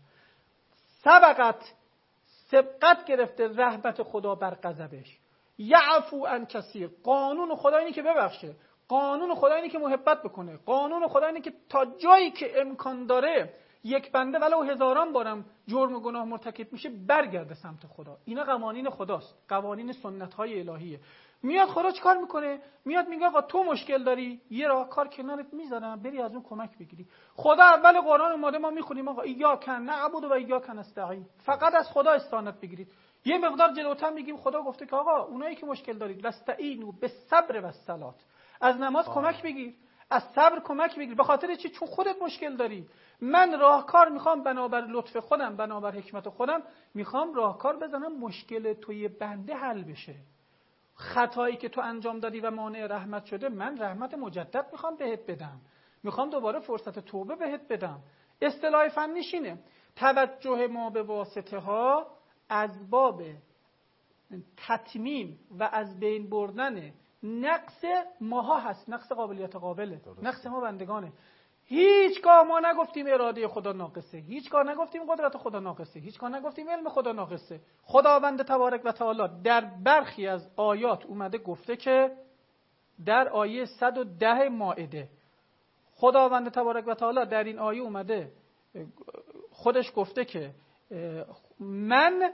Speaker 3: سبقت سبقت گرفته رحمت خدا بر غضبش، یعفو عن کثیر. قانون خدا اینه که ببخشه، قانون خدا اینه که محبت بکنه، قانون خدا اینه که تا جایی که امکان داره یک بنده ولو هزاران بارم جرم و گناه مرتکب میشه برگرده سمت خدا. اینا قوانین خداست، قوانین سنت‌های الهیه. میاد خدا چیکار میکنه؟ میاد میگه آقا تو مشکل داری، یه راهکار کنارت میذارم، بری از اون کمک بگیری. خدا اول قرآن اومده ما میخونیم آقا ایاک نعبد و ایاک نستعین، فقط از خدا استعانت بگیرید. یه مقدار جلوتر میگیم خدا گفته که آقا اونایی که مشکل دارید واستعینوا بالصبر والصلاه، از نماز آه. کمک بگیر، از صبر کمک بگیر. به خاطر چی؟ چون خودت مشکل داری. من راهکار میخوام بنابر لطف خودم، بنابر حکمت خودم میخوام راهکار بزنم مشکل توی بنده حل بشه. خطایی که تو انجام دادی و مانع رحمت شده، من رحمت مجدد میخوام بهت بدم، میخوام دوباره فرصت توبه بهت بدم. اصطلاح فنیش اینه، توجه ما به واسطه ها از باب تتمیم و از بین بردن نقص ماها هست، نقص قابلیت قابله، درسته. نقص ما بندگانه. هیچگاه ما نگفتیم اراده خدا ناقصه، هیچگاه نگفتیم قدرت خدا ناقصه، هیچگاه نگفتیم علم خدا ناقصه. خداوند تبارک و تعالی در برخی از آیات اومده گفته که در آیه صد و ده مائده خداوند تبارک و تعالی در این آیه اومده خودش گفته که من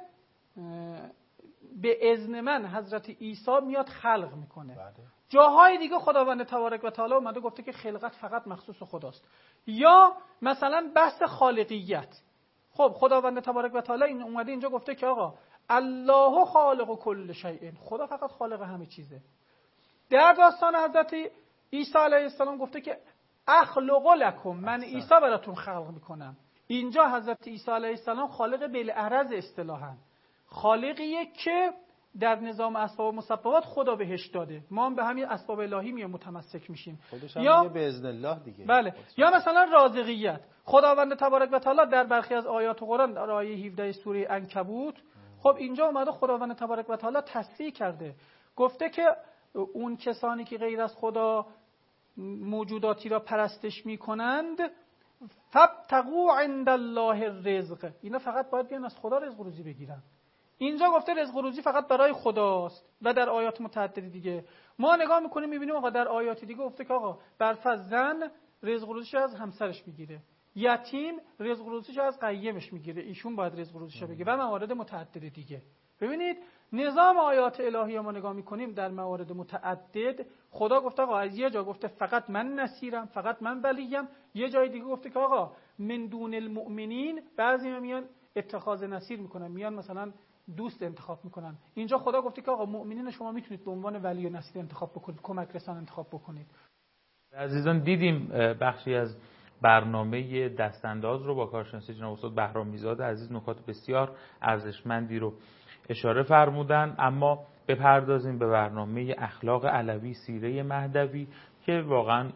Speaker 3: به اذن من حضرت عیسی میاد خلق میکنه. بله. جاهای دیگه خداوند تبارک و تعالی اومده گفته که خلقت فقط مخصوص خداست. یا مثلا بحث خالقیت، خب خداوند تبارک و تعالی این اومده اینجا گفته که آقا الله خالق کل شیء، خدا فقط خالق همه چیزه. در داستان حضرت عیسی علیه السلام گفته که اخلق لکم، من عیسی براتون خلق میکنم. اینجا حضرت عیسی علیه السلام خالق بالعرض اصطلاحاً، خالقیه که در نظام اسباب و مسببات خدا بهش داده، ما هم به همین اسباب الهی میام متمسک میشیم.
Speaker 7: یا به اذن الله دیگه.
Speaker 3: بله. یا مثلا رازقیت، خداوند تبارک و تعالی در برخی از آیات قرآن در آیه هفده سوره عنکبوت، خب اینجا اومده خداوند تبارک و تعالی تصریح کرده، گفته که اون کسانی که غیر از خدا موجوداتی را پرستش میکنند فابتغوا عند الله الرزق، اینا فقط باید بیان از خدا رزق و روزی بگیرن. اینجا گفته رزق و روزی فقط برای خداست و در آیات متعددی دیگه ما نگاه میکنیم میبینیم آقا در آیات دیگه گفته که آقا برفرض زن رزق و روزیش از همسرش میگیره، یتیم رزق و روزیش از قیمش میگیره، ایشون باید رزق و روزیش بگیره و موارد متعدد دیگه. ببینید نظام آیات الهی ما نگاه میکنیم در موارد متعدد خدا گفته آقا از یه جا گفته فقط من نصیرم، فقط من ولیم، یه جای دیگه گفته که آقا من دون المؤمنین، بعضی میان اتخاذ نصیر میکنن، میان مثلا دوست انتخاب میکنن. اینجا خدا گفته که آقا مؤمنین شما میتونید به عنوان ولی و نصیر انتخاب بکنید، کمک رسان انتخاب بکنید.
Speaker 1: عزیزان دیدیم بخشی از برنامه دستانداز رو با کارشناسی جناب استاد بهرام میزاد عزیز نکات بسیار ارزشمندی رو اشاره فرمودن، اما بپردازیم به برنامه اخلاق علوی سیره مهدوی که واقعا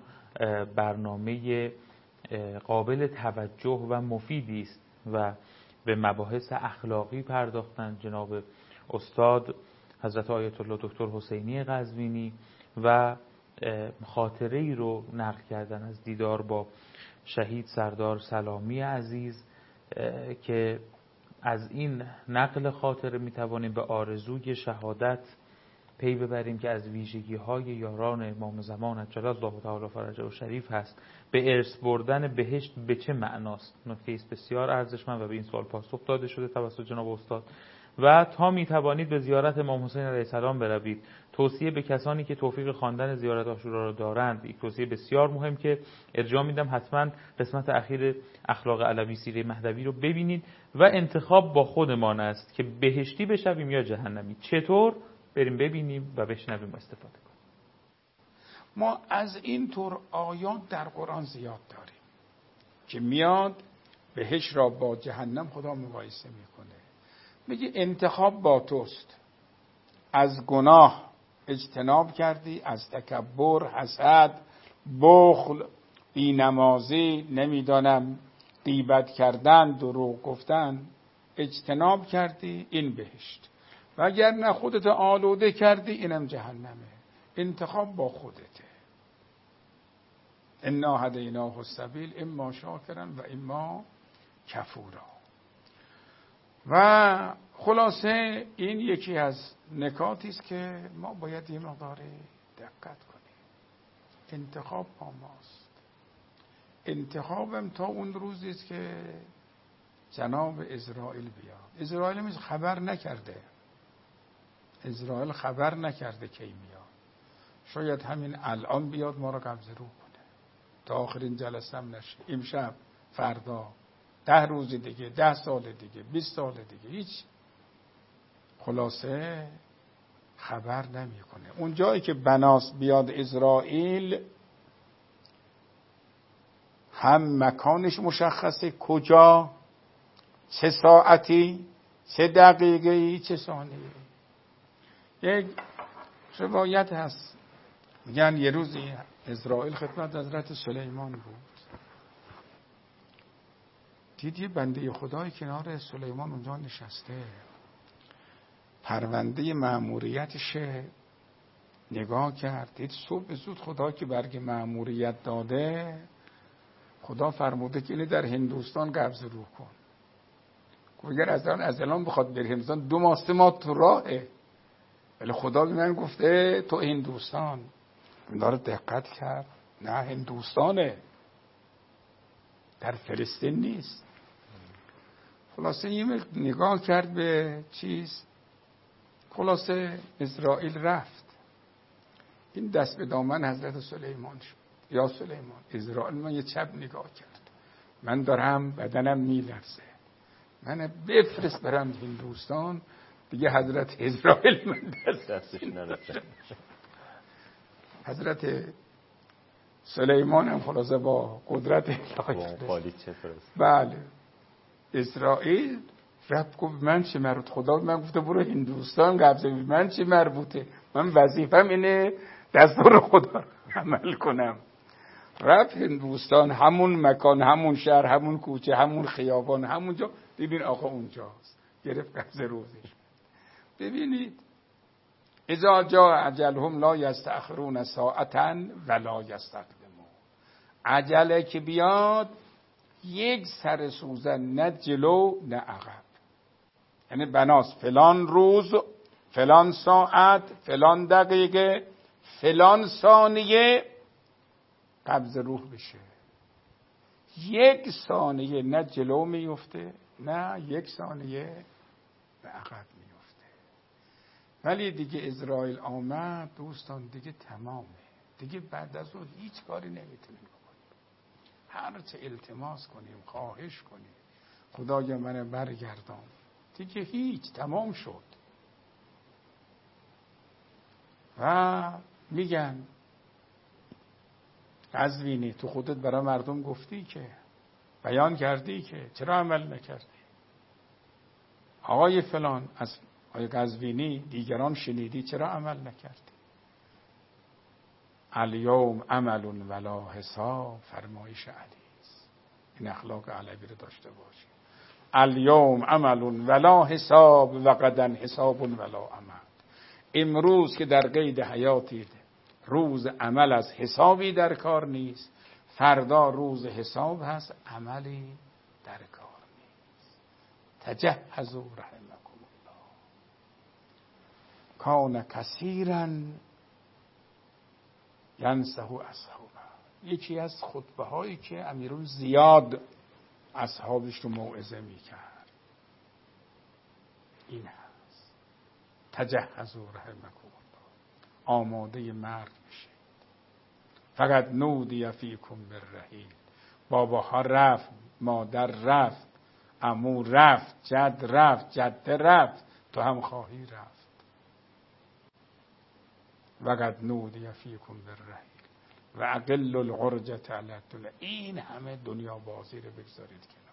Speaker 1: برنامه قابل توجه و مفیدی است و به مباحث اخلاقی پرداختن جناب استاد حضرت آیت الله دکتر حسینی قزوینی و خاطره ای رو نقل کردن از دیدار با شهید سردار سلامی عزیز که از این نقل خاطره میتوانیم به آرزوی شهادت پی ببریم که از ویژگی‌های یاران امام زمان عجل الله تعالی فرجه و شریف هست به ارث بردن بهشت به چه معناست. نکته است بسیار ارزشمند و به این سوال پاسخ داده شده توسط جناب استاد. و تا می توانید به زیارت امام حسین علیه السلام بروید. توصیه به کسانی که توفیق خواندن زیارت عاشورا را دارند، یک توصیه بسیار مهم که ارجاع میدم، حتما قسمت اخیر اخلاق علوی سیره مهدوی رو ببینید و انتخاب با خودمان است که بهشتی بشویم یا جهنمی. چطور؟ بریم ببینیم و بشنویم و استفاده کنیم.
Speaker 2: ما از این طور آیات در قرآن زیاد داریم که میاد بهشت را با جهنم خدا مقایسه میکنه، میگه انتخاب با توست. از گناه اجتناب کردی، از تکبر، حسد، بخل، بی‌نمازی، نمیدانم غیبت کردن، دروغ گفتن، اجتناب کردی، این بهشت. و اگر نه خودت آلوده کردی، اینم جهنمه. انتخاب با خودته. انا هدیناه السبیل اما شاکرا و اما کفورا. و خلاصه این یکی از نکاتی است که ما باید یه مقدار دقت کنیم. انتخاب با ماست. انتخابم تا اون روزی است که جناب اسرائیل بیاد. اسرائیل میز خبر نکرده. اسرائیل خبر نکرده کی میاد. شاید همین الان بیاد ما را قبض روح کنه. تا آخرین جلسه هم نشه. امشب، فردا، ده روز دیگه، ده سال دیگه، بیست سال دیگه، هیچ خلاصه خبر نمیکنه. اون جایی که بناس بیاد اسرائیل، هم مکانش مشخصه، کجا، چه ساعتی، چه دقیقه‌ای، چه ثانیه‌ای. یک روایت هست میگن یه روزی اسرائیل خدمت حضرت سلیمان بود، دید یه بنده خدای کنار سلیمان اونجا نشسته، پرونده مأموریتش نگاه کرد، دید صبح زود خدا که برگ مأموریت داده، خدا فرموده که اینو در هندوستان قبض روح کن. اگر از الان از الان بخواد بره هندوستان دو ماه سه ماه تو راهه، ولی خدا به من گفته تو هندوستان. اینا رو دقت کرد، نه هندوستانه، در فلسطین نیست. خلاصه یه نگاه کرد به چیز، خلاصه اسرائیل رفت. این دست به دامن حضرت سلیمان شد. یا سلیمان، اسرائیل من یه چپ نگاه کرد، من دارم بدنم میلرزه، من بفرست برم هندوستان. دیگه حضرت اسرائیل من دستش نرسه. حضرت سلیمان هم خلاصه با قدرت الهی بله اسرائیل رفت گفت من چه مربوط، خدا من گفته برو هندوستان قبضه، من چه مربوطه، من وظیفم اینه دستور خدا عمل کنم. رفت هندوستان، همون مکان، همون شهر، همون کوچه، همون خیابان، همونجا. ببین آقا اونجاست، گرفت قبض روزش. ببینید اذا جاء اجلهم لا یستأخرون ساعتا ولا یستقدمون. عجله که بیاد یک سر سوزن، نه جلو نه عقب. یعنی بناس فلان روز، فلان ساعت، فلان دقیقه، فلان ثانیه قبض روح بشه. یک ثانیه نه جلو میفته نه یک ثانیه به عقب میفته. ولی دیگه اسرائیل آمد دوستان، دیگه تمامه. دیگه بعد از اون هیچ کاری نمیتونیم بکنیم. هر چه التماس کنیم، خواهش کنیم، خدایا منو برگردان، دیگه هیچ، تمام شد. و میگن قزوینی تو خودت برای مردم گفتی که، بیان کردی که، چرا عمل نکردی؟ آقای فلان از آقای قزوینی دیگران شنیدی، چرا عمل نکردی؟ الیوم عمل ولا حساب، فرمایش علی است. این اخلاق علوی رو داشته باشی. الیوم عمل ولا حساب و غدا حساب ولا عمل. امروز که در قید حیاتید، روز عمل از حسابی در کار نیست، فردا روز حساب هست، عملی در کار نیست. تجهزوا رحمکم الله. کان کثیرا ینصح اصحابه. یکی از خطبه هایی که امیرون زیاد اصحابش رو موعظه میکرد این هست: تجهزوا رحمکم الله، آماده مرگ بشید. فقط نودی فیکم بالرحیل، باباها رفت، مادر رفت، عمو رفت، جد رفت، جده رفت، تو هم خواهی رفت. وقد نودی فیکم بالرحیل و اقل العرجة علی الدنیا. این همه دنیا بازی رو بگذارید کنار.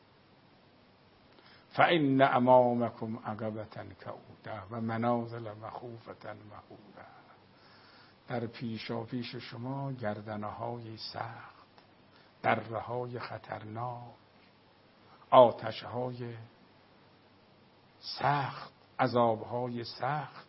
Speaker 2: فإن امامکم عقبة کعوده و منازل مخوفة مهوله. در پیشا پیش شما گردنهای سخت، درهای خطرناک، آتشهای سخت، عذابهای سخت.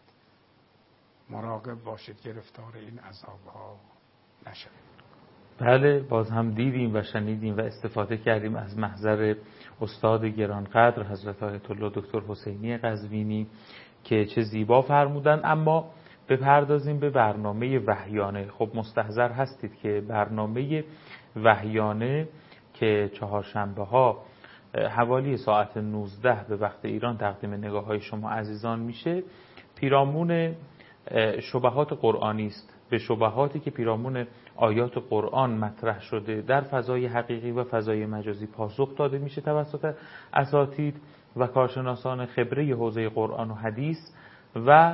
Speaker 2: مراقب باشید گرفتار این عذابها نشوید.
Speaker 1: بله، باز هم دیدیم و شنیدیم و استفاده کردیم از محضر استاد گرانقدر حضرت آیت الله دکتر حسینی قزوینی که چه زیبا فرمودن. اما بپردازیم به برنامه وحیانه. خب مستحضر هستید که برنامه وحیانه که چهارشنبه ها حوالی ساعت نوزده به وقت ایران تقدیم نگاه های شما عزیزان میشه، پیرامون شبهات قرآنی است. به شبهاتی که پیرامون آیات قرآن مطرح شده در فضای حقیقی و فضای مجازی پاسخ داده میشه توسط اساتید و کارشناسان خبره حوزه قرآن و حدیث و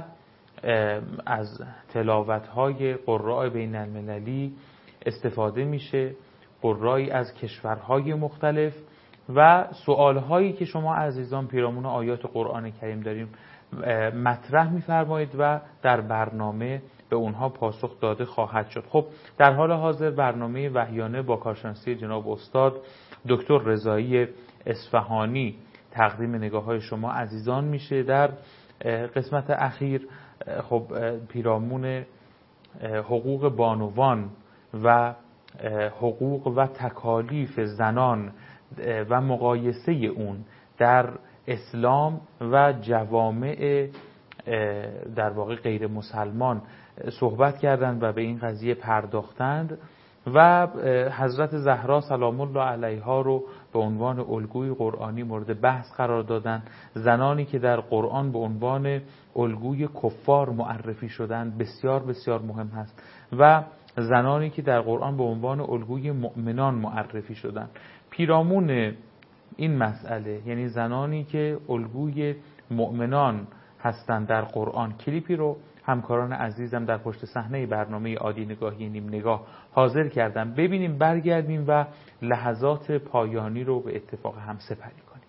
Speaker 1: از تلاوت‌های قراء بین المللی استفاده میشه، قرائی از کشورهای مختلف، و سوالهایی که شما عزیزان پیرامون آیات قرآن کریم داریم مطرح می‌فرمایید و در برنامه به اونها پاسخ داده خواهد شد. خب در حال حاضر برنامه وحیانه با کارشناسی جناب استاد دکتر رضایی اصفهانی تقدیم نگاه‌های شما عزیزان میشه. در قسمت اخیر خب پیرامون حقوق بانوان و حقوق و تکالیف زنان و مقایسه اون در اسلام و جوامع در واقع غیر مسلمان صحبت کردند و به این قضیه پرداختند و حضرت زهرا سلام الله علیها رو به عنوان الگوی قرآنی مورد بحث قرار دادن. زنانی که در قرآن به عنوان الگوی کفار معرفی شدند بسیار بسیار مهم هست و زنانی که در قرآن به عنوان الگوی مؤمنان معرفی شدند. پیرامون این مسئله، یعنی زنانی که الگوی مؤمنان هستند در قرآن، کلیپی رو همکاران عزیزم در پشت صحنه برنامه عادی نگاهی نیم نگاه حاضر کردم. ببینیم، برگردیم و لحظات پایانی رو به اتفاق هم سپری کنیم.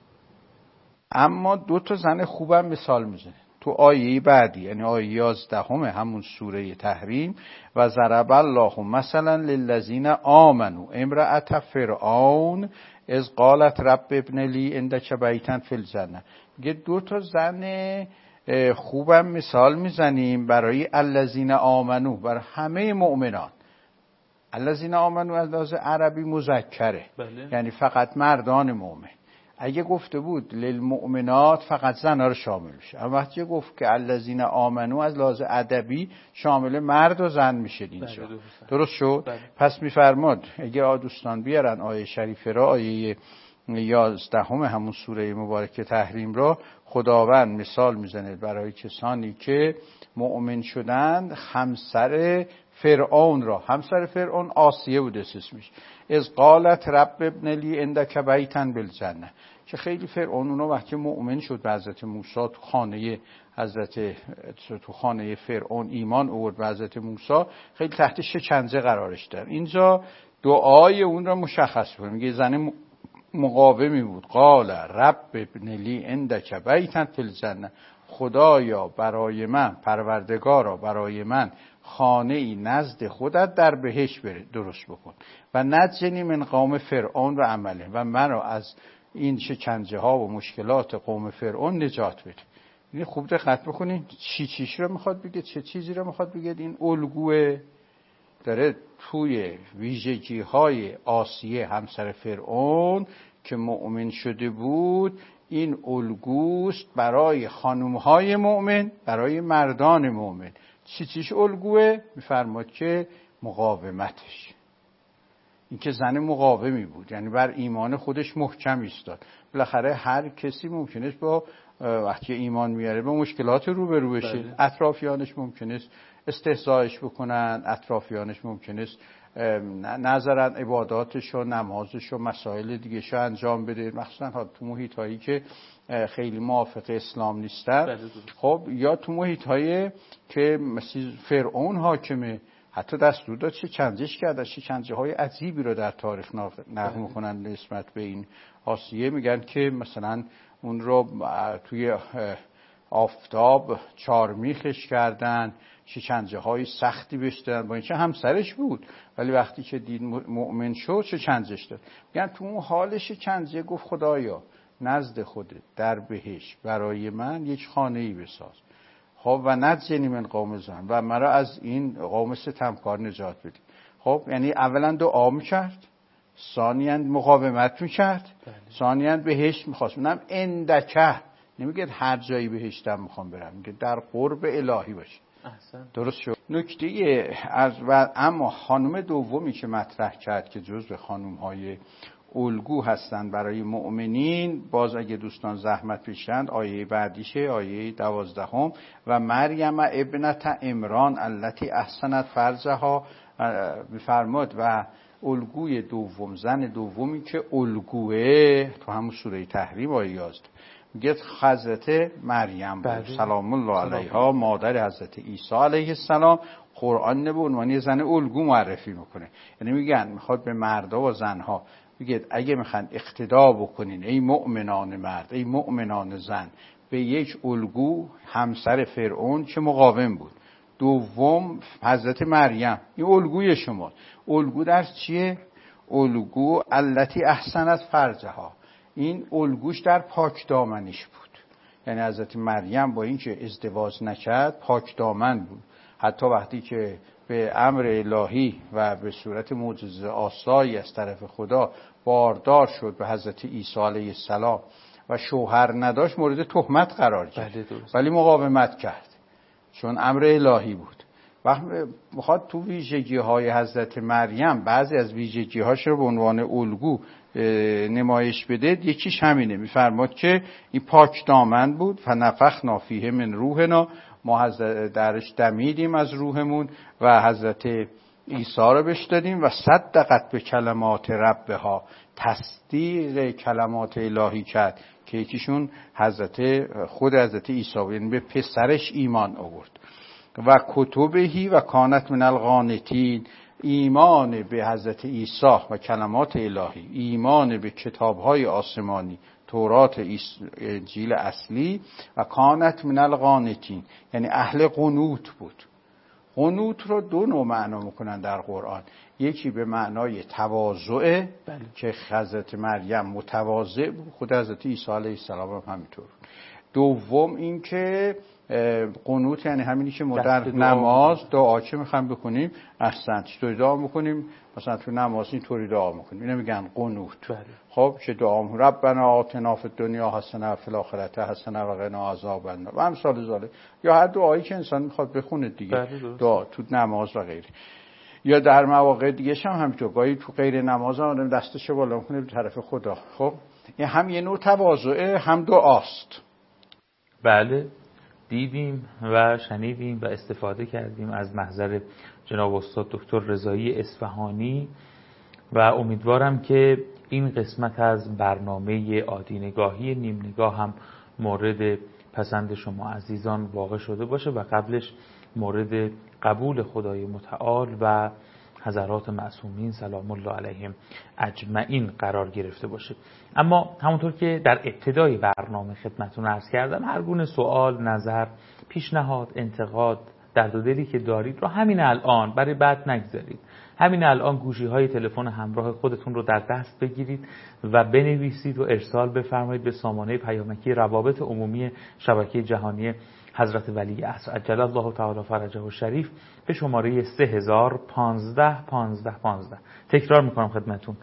Speaker 2: اما دو تا زن خوبم مثال میزنه تو آیه بعدی، یعنی آیه یازدهم همون سوره تحریم: و ضرب الله مثلا للذین آمنوا امرأة فرعون اذ قالت رب ابن لی عندک بیتا فی الجنه. میگه دو تا زن خوبم مثال میزنیم برای الذین آمنو، برای همه مؤمنان. الذین آمنو از لحاظ عربی مذکره، بله. یعنی فقط مردان مؤمن. اگه گفته بود للمؤمنات فقط زنها رو شامل میشه، اما وقتی گفت که الذین آمنو از لحاظ ادبی شامل مرد و زن میشه اینجا. بله درست شد؟ بله. پس میفرماد اگه دوستان بیارن آیه شریفه را، آیه یازدهم همون سوره مبارکه تحریم را، خداوند مثال میزنه برای کسانی که مؤمن شدند همسر فرعون را. همسر فرعون آسیه بود اسمش. از قالت رب ابن لی عندک بیتا بالجنه، که خیلی فرعون اونا وقتی مؤمن شد به حضرت موسی تو خانه حضرت تو خانه فرعون ایمان آورد به حضرت موسی، خیلی تحت شکنجه قرارش داد. اینجا دعای اون را مشخص کنه، میگه زن مقاومی بود. قال رب ابن لی عندک بیتا فی الجنه، خدایا برای من، پروردگارا برای من خانه ای نزد خودت در بهشت درست بکن و نجنی من قوم فرعون و عمله، و منو از این شکنجه ها و مشکلات قوم فرعون نجات بده. این خوب دقت بکنین چی چیش رو میخواد بگه، چه چیزی رو میخواد بگه. این الگوه داره توی ویژگی های آسیه همسر فرعون که مؤمن شده بود این الگوست برای خانومهای مؤمن، برای مردان مؤمن. چی چیش الگوه؟ میفرماد که مقاومتش، این که زن مقاومی بود، یعنی بر ایمان خودش محکم ایستاد. بالاخره هر کسی ممکنه با وقتی ایمان میاره به مشکلات روبرو بشه. بله. اطرافیانش ممکنه استهزایش بکنن، اطرافیانش ممکنه نظرن عباداتش و نمازش و مسائل دیگه‌شو انجام بده، مخصوصا تو محیط‌هایی که خیلی موافق اسلام نیستن. خب یا تو محیط‌هایی که مثل فرعون حاکمه، حتی دستور داد چه چنجش کرده، چه چنجه‌های عجیبی رو در تاریخ نقل می‌کنن نسبت به این آسیه. میگن که مثلا اون رو توی آفتاب چارمیخش کردن، شکنجه های سختی بهش دادن، با اینکه همسرش بود، ولی وقتی که دید مؤمن شد شکنجهش داد. میگن تو اون حال شکنجه گفت خدایا نزد خودت در بهشت برای من یک خانه‌ای بساز، خب و نجنی من قوم زن، و مرا از این قوم ستمکار نجات بدی. خب یعنی اولا دعا میکرد، ثانیاً مقاومت میکرد، ثانیاً بهشت میخواست. اونم اندکه، نمیگه هر جایی بهشتم میخوام برم، میگه در قرب الهی باشه. احسن. درست شد. نکته از و اما خانم دومی که مطرح کرد که جزو خانم‌های الگو هستند برای مؤمنین، باز اگه دوستان زحمت بکشند آیه بعدیشه، آیه دوازدهم: و مریم ابنت عمران التي احسنت فرجها، میفرماد و الگوی دوم، زن دومی که الگوه تو همون سوره تحریم آیه یازده میگه حضرت مریم بود سلام الله علیها، مادر حضرت عیسی علیه السلام. قرآن به عنوان زن الگو معرفی میکنه، یعنی میگن میخواد به مردا و زنها میگه اگه میخوان اقتدا بکنین ای مؤمنان مرد، ای مؤمنان زن، به یک الگو، همسر فرعون که مقاوم بود، دوم حضرت مریم، این الگوی شما. الگو در چیه؟ الگو التی احسنت فرجها، این الگوش در پاک دامنیش بود. یعنی حضرت مریم با اینکه ازدواج نکرد پاک دامن بود، حتی وقتی که به امر الهی و به صورت معجزه آسایی از طرف خدا باردار شد به حضرت عیسی علیه السلام و شوهر نداشت، مورد تهمت قرار گرفت، ولی مقاومت کرد چون امر الهی بود. وقتی میخواد تو ویژگی های حضرت مریم بعضی از ویژگی هاش رو به عنوان الگو نمایش بده، یکیش همینه، میفرماد که این پاک دامن بود، فنفخنا فیه من روحنا، ما درش دمیدیم از روحمون و حضرت عیسی رو بهش دادیم، و صدقت به کلمات ربها، تصدیق کلمات الهی کرد که یکیشون حضرت خود حضرت عیسی، یعنی به پسرش ایمان آورد. و کتبهی و کانت من القانتین، ایمان به حضرت عیسی و کلمات الهی، ایمان به کتاب‌های آسمانی، تورات، انجیل اصلی، و کانت من القانتین یعنی اهل قنوت بود. قنوت رو دو نوع معنا میکنن در قرآن، یکی به معنای تواضع که حضرت مریم متواضع بود، خود حضرت عیسی علیه السلام هم همینطور. دوم این که قنوت یعنی همینی که ما در نماز دعا چه میخوایم بکنیم، احسن چطوری دعا میکنیم، مثلا تو نماز اینطوری دعا میکنیم، اینو میگن قنوت. بله. خب چه دعا میکنیم؟ ربنا آتنا فی الدنیا حسنه و فی الاخره حسنه و قنا عذاب النار و امثال ذالک، یا هر دعایی که انسان میخواد بخونه دیگه. بله دعا تو نماز و غیره. یا در مواقع دیگه هم همینطور، گاهی تو غیر نماز هم دستش بالا میکنه به طرف خدا. خب این هم یه نوع تواضعه، هم دعاست.
Speaker 1: بله، دیدیم و شنیدیم و استفاده کردیم از محضر جناب استاد دکتر رضایی اصفهانی و امیدوارم که این قسمت از برنامه عادی نیم نگاه هم مورد پسند شما عزیزان واقع شده باشه و قبلش مورد قبول خدای متعال و حضرات معصومین سلام الله علیهم اجمعین قرار گرفته باشه. اما همونطور که در ابتدای برنامه خدمتتون عرض کردم، هر گونه سوال، نظر، پیشنهاد، انتقاد، درد و دلی که دارید رو همین الان برای بعد نگذارید. همین الان گوشی های تلفن همراه خودتون رو در دست بگیرید و بنویسید و ارسال بفرمایید به سامانه پیامکی روابط عمومی شبکه جهانی حضرت ولی عصر عجل الله تعالی فرجه و شریف به شماره سه هزار و پانزده پانزده پانزده. تکرار میکنم خدمتون،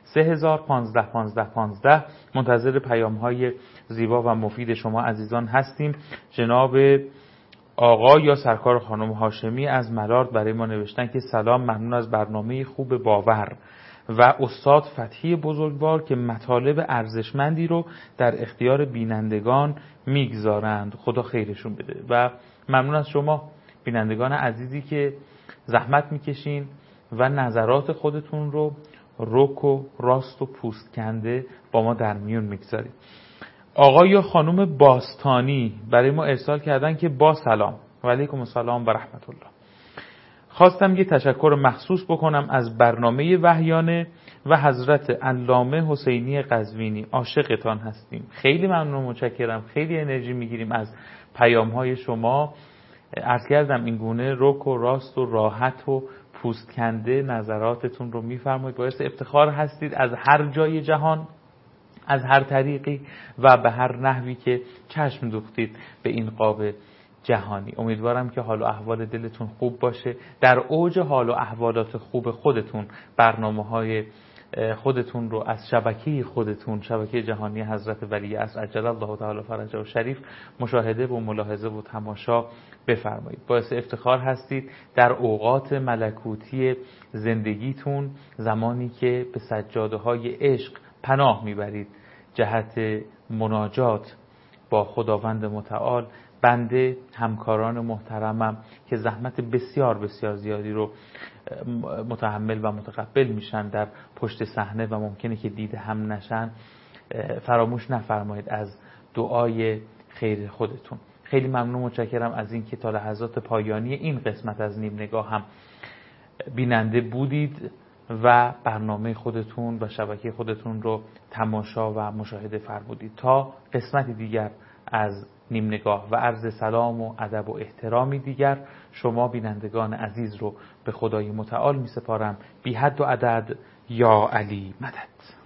Speaker 1: سه هزار پانزده پانزده پانزده. منتظر پیام های زیبا و مفید شما عزیزان هستیم. جناب آقا یا سرکار خانم هاشمی از ملارد برای ما نوشتن که سلام، ممنون از برنامه خوب باور و استاد فتحی بزرگوار که مطالب ارزشمندی رو در اختیار بینندگان میگذارند. خدا خیرشون بده. و ممنون از شما بینندگان عزیزی که زحمت میکشین و نظرات خودتون رو رک و راست و پوست کنده با ما در میون میگذارید. آقا یا خانم باستانی برای ما ارسال کردن که با سلام و علیکم السلام و رحمت الله. خواستم یه تشکر مخصوص بکنم از برنامه وحیانه و حضرت علامه حسینی قزوینی. عاشقتان هستیم. خیلی ممنون و متشکرم. خیلی انرژی میگیریم از پیام های شما. عرض کردم این گونه رک و راست و راحت و پوست کنده نظراتتون رو میفرمایید. باعث افتخار هستید از هر جای جهان، از هر طریقی و به هر نحوی که چشم دوختید به این قاب جهانی. امیدوارم که حال و احوال دلتون خوب باشه. در اوج حال و احوالات خوب خودتون برنامه‌های خودتون رو از شبکه خودتون، شبکه جهانی حضرت ولی عصر عجل الله تعالی فرجه و شریف مشاهده و ملاحظه و تماشا بفرمایید. باعث افتخار هستید در اوقات ملکوتی زندگیتون، زمانی که به سجاده‌های عشق پناه میبرید جهت مناجات با خداوند متعال. بنده همکاران محترمم که زحمت بسیار بسیار زیادی رو متحمل و متقبل میشن در پشت صحنه و ممکنه که دیده هم نشن، فراموش نفرمایید از دعای خیر خودتون. خیلی ممنون متشکرم از این که تا لحظات پایانی این قسمت از نیم نگاه هم بیننده بودید و برنامه خودتون و شبکه خودتون رو تماشا و مشاهده فرمودید. تا قسمتی دیگر از نیم نگاه و عرض سلام و ادب و احترامی دیگر، شما بینندگان عزیز رو به خدای متعال می سپارم. بی حد و عدد یا علی مدد.